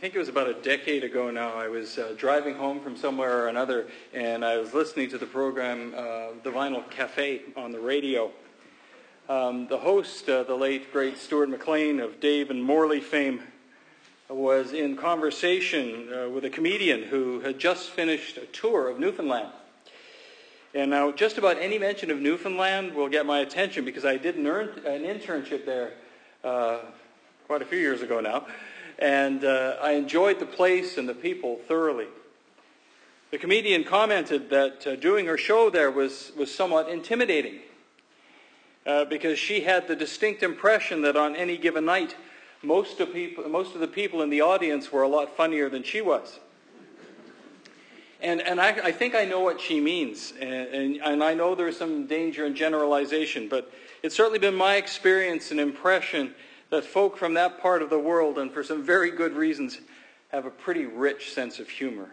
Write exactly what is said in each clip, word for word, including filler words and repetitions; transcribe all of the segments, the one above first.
think it was about a decade ago now. I was uh, driving home from somewhere or another, and I was listening to the program, uh, The Vinyl Cafe, on the radio. Um, the host, uh, the late, great Stuart McLean of Dave and Morley fame, was in conversation uh, with a comedian who had just finished a tour of Newfoundland. And now just about any mention of Newfoundland will get my attention because I did an, earn, an internship there uh, quite a few years ago now. And uh, I enjoyed the place and the people thoroughly. The comedian commented that uh, doing her show there was, was somewhat intimidating uh, because she had the distinct impression that on any given night, most of, people, most of the people in the audience were a lot funnier than she was. And, and I, I think I know what she means, and, and, and I know there's some danger in generalization, but it's certainly been my experience and impression that folk from that part of the world, and for some very good reasons, have a pretty rich sense of humor.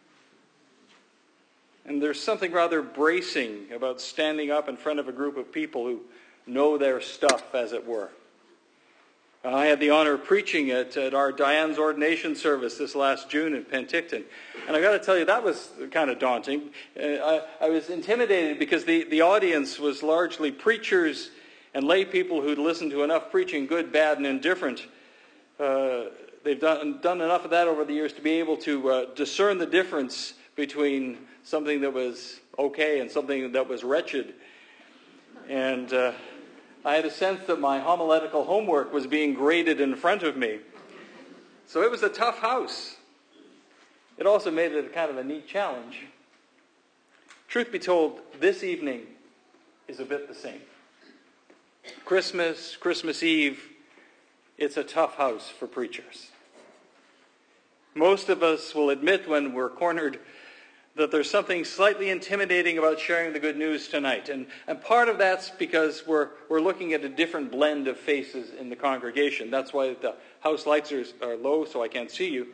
And there's something rather bracing about standing up in front of a group of people who know their stuff, as it were. I had the honor of preaching at, at our Diane's ordination service this last June in Penticton. And I've got to tell you, that was kind of daunting. Uh, I, I was intimidated because the, the audience was largely preachers and lay people who'd listened to enough preaching, good, bad, and indifferent. Uh, they've done, done enough of that over the years to be able to uh, discern the difference between something that was okay and something that was wretched. And uh, I had a sense that my homiletical homework was being graded in front of me. So it was a tough house. It also made it a kind of a neat challenge. Truth be told, this evening is a bit the same. Christmas, Christmas Eve, it's a tough house for preachers. Most of us will admit when we're cornered that there's something slightly intimidating about sharing the good news tonight. And, and part of that's because we're, we're looking at a different blend of faces in the congregation. That's why the house lights are, are low, so I can't see you.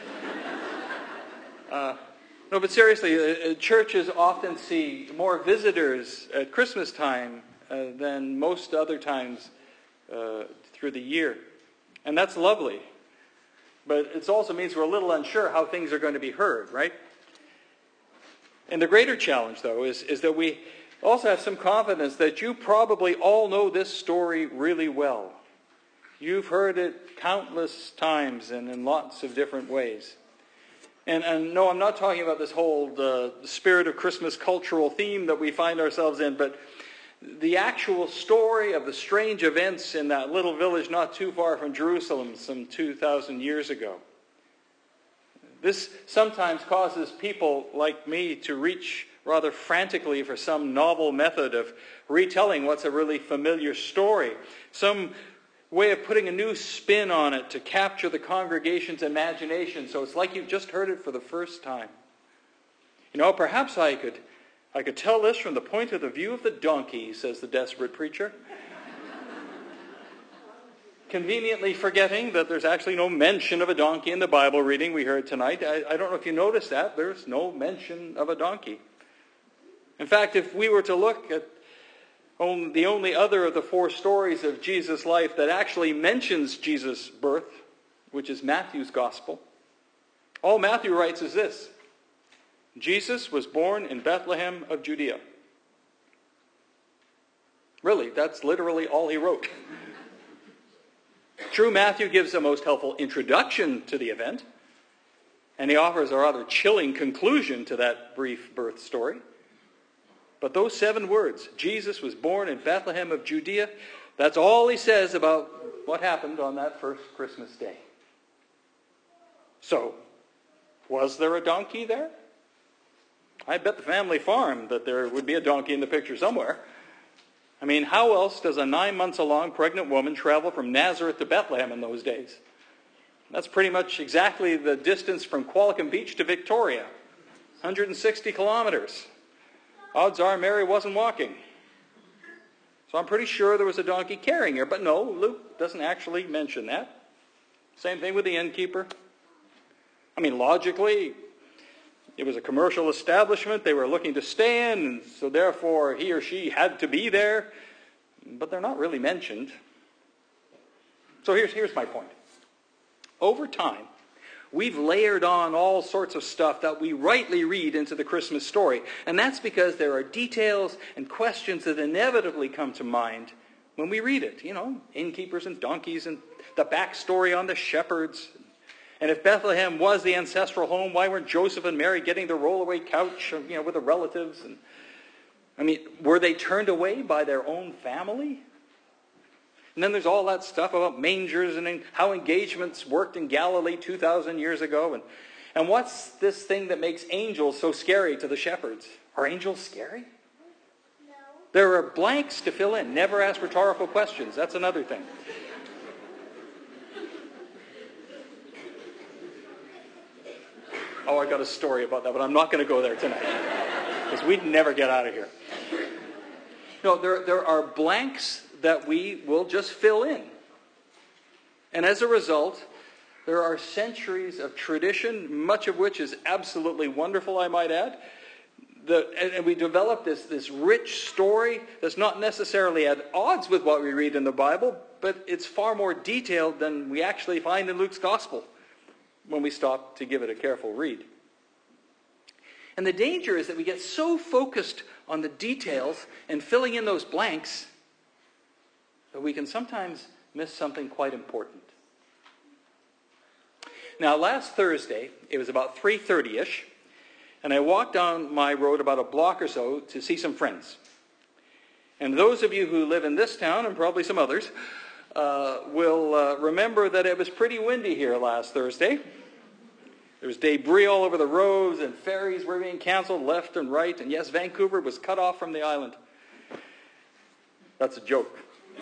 Uh, no, but seriously, uh, churches often see more visitors at Christmas time uh, than most other times uh, through the year. And that's lovely. But it also means we're a little unsure how things are going to be heard, right? And the greater challenge, though, is, is that we also have some confidence that you probably all know this story really well. You've heard it countless times and in lots of different ways. And, and no, I'm not talking about this whole the, the spirit of Christmas cultural theme that we find ourselves in, but the actual story of the strange events in that little village not too far from Jerusalem some two thousand years ago. This sometimes causes people like me to reach rather frantically for some novel method of retelling what's a really familiar story. Some way of putting a new spin on it to capture the congregation's imagination so it's like you've just heard it for the first time. You know, perhaps I could, I could tell this from the point of the view of the donkey, says the desperate preacher. Conveniently forgetting that there's actually no mention of a donkey in the Bible reading we heard tonight. I, I don't know if you noticed that. There's no mention of a donkey. In fact, if we were to look at only, the only other of the four stories of Jesus' life that actually mentions Jesus' birth, which is Matthew's Gospel, all Matthew writes is this: Jesus was born in Bethlehem of Judea. Really, that's literally all he wrote. True, Matthew gives a most helpful introduction to the event, and he offers a rather chilling conclusion to that brief birth story. But those seven words, Jesus was born in Bethlehem of Judea, that's all he says about what happened on that first Christmas day. So, was there a donkey there? I bet the family farm that there would be a donkey in the picture somewhere. I mean, how else does a nine months along pregnant woman travel from Nazareth to Bethlehem in those days? That's pretty much exactly the distance from Qualicum Beach to Victoria, one hundred sixty kilometers. Odds are Mary wasn't walking. So I'm pretty sure there was a donkey carrying her, but no, Luke doesn't actually mention that. Same thing with the innkeeper. I mean, logically, it was a commercial establishment. They were looking to stay in, and so therefore he or she had to be there. But they're not really mentioned. So here's, here's my point. Over time, we've layered on all sorts of stuff that we rightly read into the Christmas story. And that's because there are details and questions that inevitably come to mind when we read it. You know, innkeepers and donkeys and the backstory on the shepherds. And if Bethlehem was the ancestral home, why weren't Joseph and Mary getting the rollaway couch, you know, with the relatives? And I mean, were they turned away by their own family? And then there's all that stuff about mangers and how engagements worked in Galilee two thousand years ago. And, and what's this thing that makes angels so scary to the shepherds? Are angels scary? No. There are blanks to fill in. Never ask rhetorical questions. That's another thing. Oh, I got a story about that, but I'm not going to go there tonight. Because we'd never get out of here. No, there, there are blanks that we will just fill in. And as a result, there are centuries of tradition, much of which is absolutely wonderful, I might add. The, and, and we develop this, this rich story that's not necessarily at odds with what we read in the Bible, but it's far more detailed than we actually find in Luke's Gospel when we stop to give it a careful read. And the danger is that we get so focused on the details and filling in those blanks that we can sometimes miss something quite important. Now, last Thursday, it was about three thirty-ish, and I walked down my road about a block or so to see some friends. And those of you who live in this town, and probably some others, uh, will uh, remember that it was pretty windy here last Thursday. There was debris all over the roads, and ferries were being canceled left and right, and yes, Vancouver was cut off from the island. That's a joke.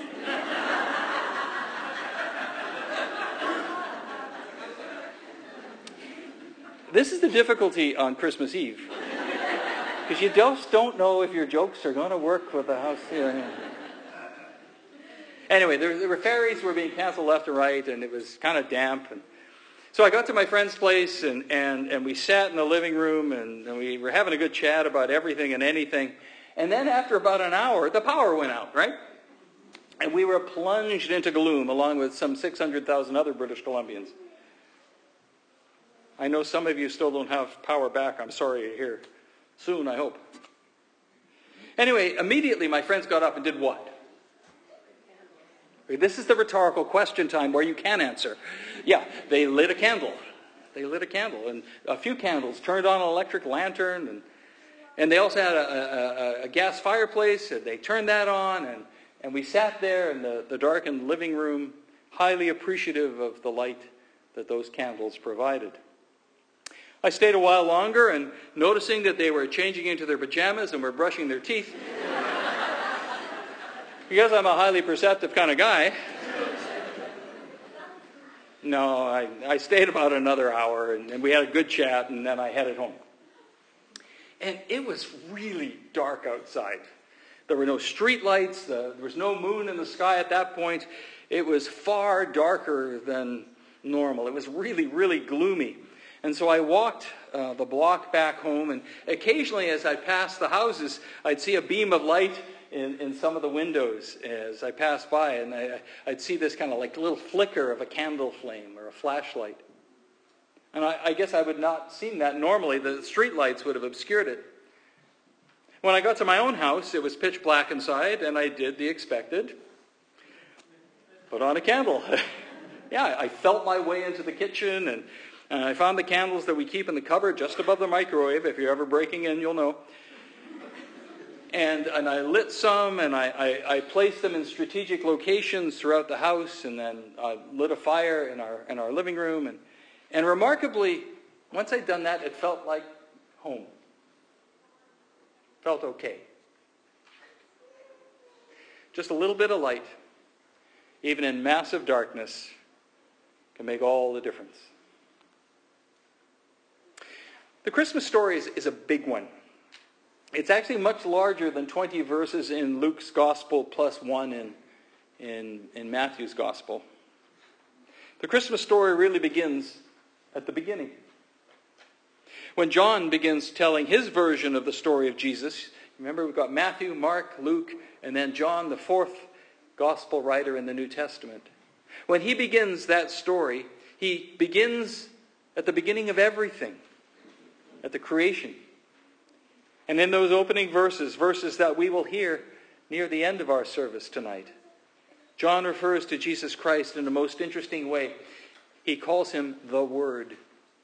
This is the difficulty on Christmas Eve. Because you just don't know if your jokes are going to work with the house. Yeah. Anyway, there, there were ferries were being canceled left and right, and it was kind of damp. And so I got to my friend's place, and, and, and we sat in the living room, and, and we were having a good chat about everything and anything. And then after about an hour, the power went out, right? And we were plunged into gloom, along with some six hundred thousand other British Columbians. I know some of you still don't have power back. I'm sorry to hear. Soon, I hope. Anyway, immediately my friends got up and did what? This is the rhetorical question time where you can answer. Yeah, they lit a candle. They lit a candle. And a few candles, turned on an electric lantern. And, and they also had a, a, a gas fireplace. And they turned that on. And, and we sat there in the, the darkened living room, highly appreciative of the light that those candles provided. I stayed a while longer, and noticing that they were changing into their pajamas and were brushing their teeth, because I'm a highly perceptive kind of guy, no, I, I stayed about another hour, and, and we had a good chat, and then I headed home. And it was really dark outside. There were no street lights, the, there was no moon in the sky at that point. It was far darker than normal. It was really, really gloomy. And so I walked uh, the block back home, and occasionally as I passed the houses, I'd see a beam of light in, in some of the windows as I passed by, and I, I'd see this kind of like little flicker of a candle flame or a flashlight. And I, I guess I would not seen that normally. The street lights would have obscured it. When I got to my own house, it was pitch black inside, and I did the expected. Put on a candle. Yeah, I felt my way into the kitchen, and And I found the candles that we keep in the cupboard just above the microwave. If you're ever breaking in, you'll know. And, and I lit some, and I, I, I placed them in strategic locations throughout the house, and then I lit a fire in our, in our living room. And, and remarkably, once I'd done that, it felt like home. Felt okay. Just a little bit of light, even in massive darkness, can make all the difference. The Christmas story is, is a big one. It's actually much larger than twenty verses in Luke's Gospel plus one in, in, in Matthew's Gospel. The Christmas story really begins at the beginning. When John begins telling his version of the story of Jesus, remember we've got Matthew, Mark, Luke, and then John, the fourth Gospel writer in the New Testament. When he begins that story, he begins at the beginning of everything, at the creation. And in those opening verses, verses that we will hear near the end of our service tonight, John refers to Jesus Christ in a most interesting way. He calls him the Word.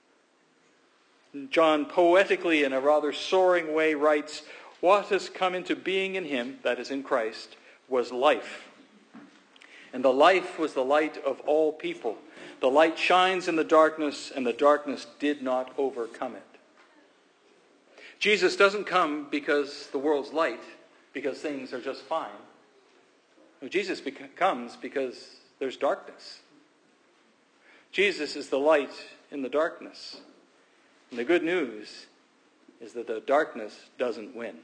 John poetically, in a rather soaring way, writes, "What has come into being in him," that is in Christ, "was life. And the life was the light of all people. The light shines in the darkness, and the darkness did not overcome it." Jesus doesn't come because the world's light, because things are just fine. No, Jesus beca- comes because there's darkness. Jesus is the light in the darkness. And the good news is that the darkness doesn't win.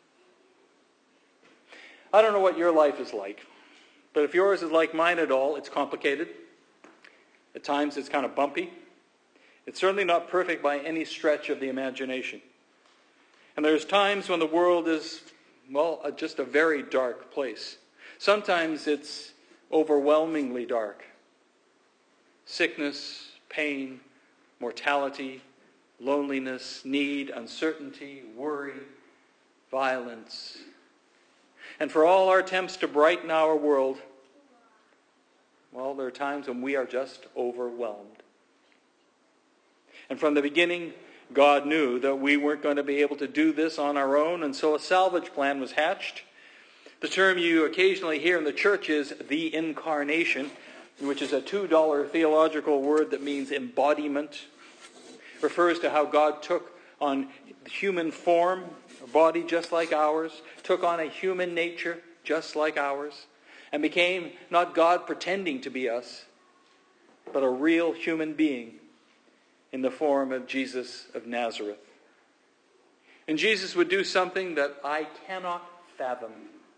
I don't know what your life is like, but if yours is like mine at all, it's complicated. At times it's kind of bumpy. It's certainly not perfect by any stretch of the imagination. And there's times when the world is, well, uh, just a very dark place. Sometimes it's overwhelmingly dark. Sickness, pain, mortality, loneliness, need, uncertainty, worry, violence. And for all our attempts to brighten our world, well, there are times when we are just overwhelmed. And from the beginning, God knew that we weren't going to be able to do this on our own, and so a salvage plan was hatched. The term you occasionally hear in the church is the incarnation, which is a two dollar theological word that means embodiment. It refers to how God took on human form, a body just like ours, took on a human nature just like ours, and became not God pretending to be us, but a real human being in the form of Jesus of Nazareth. And Jesus would do something that I cannot fathom.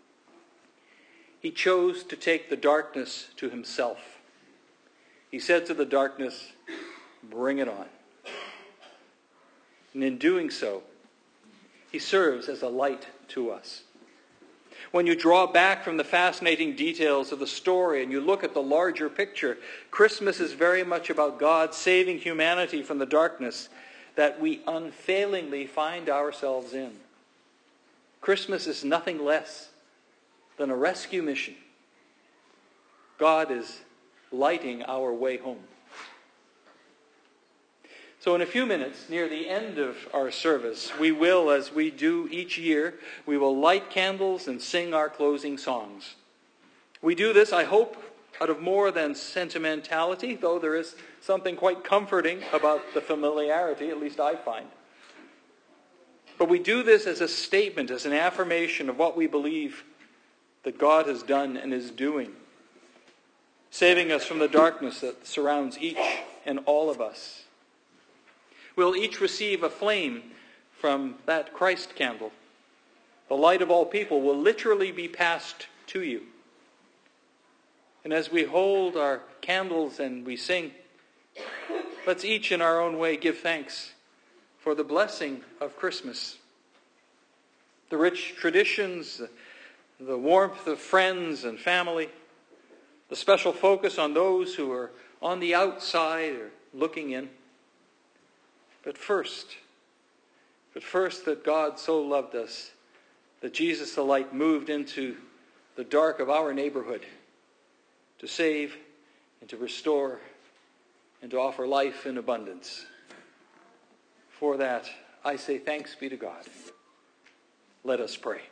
He chose to take the darkness to himself. He said to the darkness, "Bring it on." And in doing so, he serves as a light to us. When you draw back from the fascinating details of the story and you look at the larger picture, Christmas is very much about God saving humanity from the darkness that we unfailingly find ourselves in. Christmas is nothing less than a rescue mission. God is lighting our way home. So in a few minutes, near the end of our service, we will, as we do each year, we will light candles and sing our closing songs. We do this, I hope, out of more than sentimentality, though there is something quite comforting about the familiarity, at least I find. But we do this as a statement, as an affirmation of what we believe that God has done and is doing, saving us from the darkness that surrounds each and all of us. We'll each receive a flame from that Christ candle. The light of all people will literally be passed to you. And as we hold our candles and we sing, let's each in our own way give thanks for the blessing of Christmas. The rich traditions, the warmth of friends and family, the special focus on those who are on the outside or looking in. But first, but first that God so loved us that Jesus the light moved into the dark of our neighborhood to save and to restore and to offer life in abundance. For that, I say thanks be to God. Let us pray.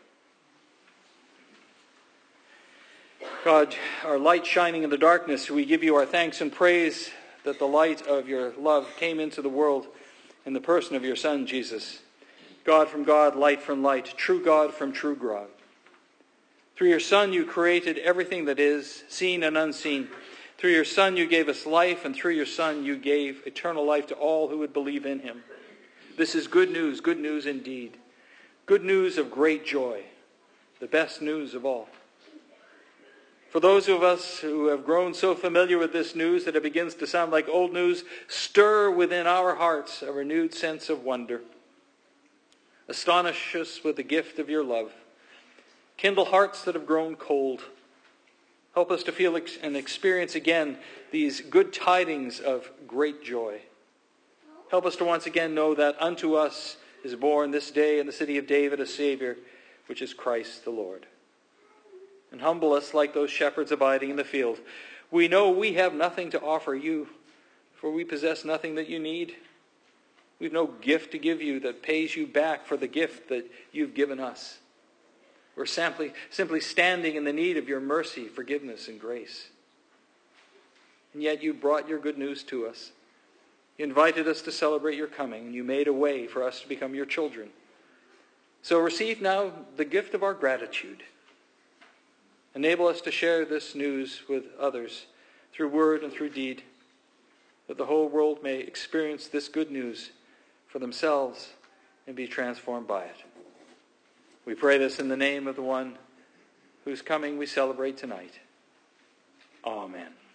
God, our light shining in the darkness, we give you our thanks and praise that the light of your love came into the world in the person of your Son, Jesus. God from God, light from light, true God from true God. Through your Son you created everything that is, seen and unseen. Through your Son you gave us life, and through your Son you gave eternal life to all who would believe in him. This is good news, good news indeed. Good news of great joy, the best news of all. For those of us who have grown so familiar with this news that it begins to sound like old news, stir within our hearts a renewed sense of wonder. Astonish us with the gift of your love. Kindle hearts that have grown cold. Help us to feel and experience again these good tidings of great joy. Help us to once again know that unto us is born this day in the city of David a Savior, which is Christ the Lord. And humble us like those shepherds abiding in the field. We know we have nothing to offer you, for we possess nothing that you need. We have no gift to give you that pays you back for the gift that you've given us. We're simply, simply standing in the need of your mercy, forgiveness, and grace. And yet you brought your good news to us. You invited us to celebrate your coming, and you made a way for us to become your children. So receive now the gift of our gratitude. Enable us to share this news with others through word and through deed, that the whole world may experience this good news for themselves and be transformed by it. We pray this in the name of the one whose coming we celebrate tonight. Amen.